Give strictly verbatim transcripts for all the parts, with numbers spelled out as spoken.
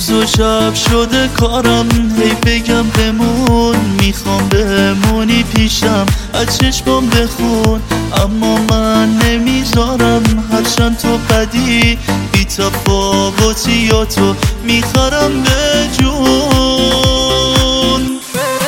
روز و شب شده کارم هی بگم بمون، میخوام بمونی پیشم از چشمام بخون، اما من نمیذارم هرچند تو بدی، بی تفاوتیاتو میخرم به جون.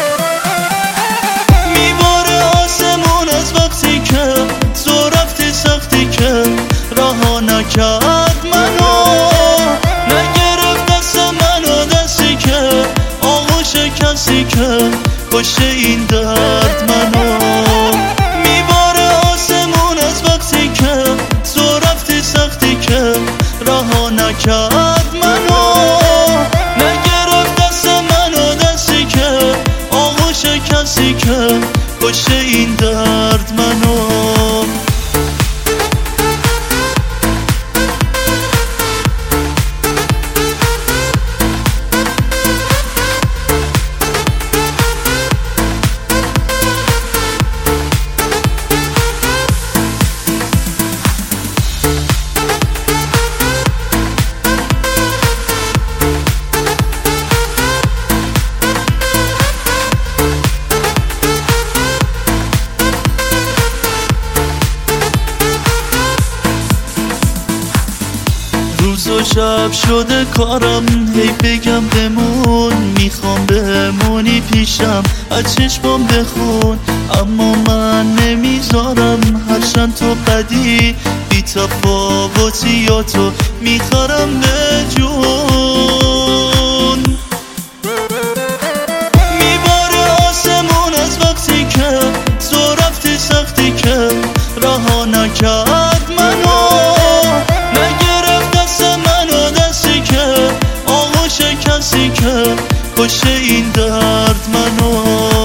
میباره آسمون از وقتی که تو رفتی، سختی که رها نکرد منو، نگرفت دست منو، دستی که آغوش کسی که کشته این درد منو. میباره آسمون از وقتی که تو رفتی، سختی که رها نکرد منو، نگرفت دست منو، دستی که آغوش کسی که کشته این درد منو. روز و شب شده کارم هی بگم بمون، میخوام بمونی پیشم از چشمام بخون، اما من نمیذارم هرچند تو بدی، بی تفاوتیاتو میخرم به جون. میباره آسمون از وقتی که تو رفتی، سختی که رها نکرد منو، کسی که کشته این درد منو.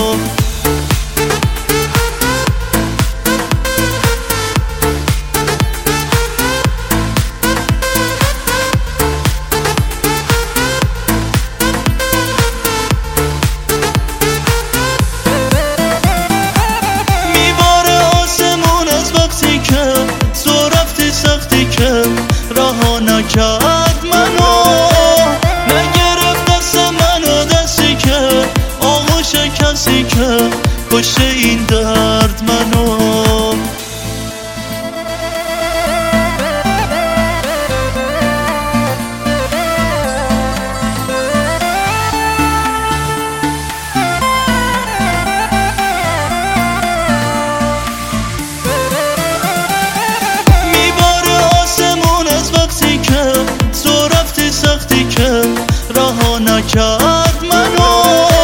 میباره آسمون از وقتی که تو رفتی، سختی که رها نکرد منو، کسی که کشته این درد منو. میباره آسمون از وقتی که تو رفتی، سختی که رها نکرد منو،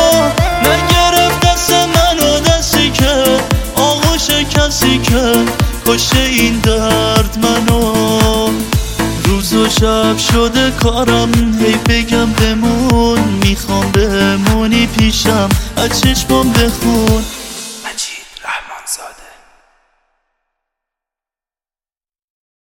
کسی که کشته این درد منو. روز و شب شده کارم هی بگم بمون، میخوام بمونی پیشم از چشمام بخون،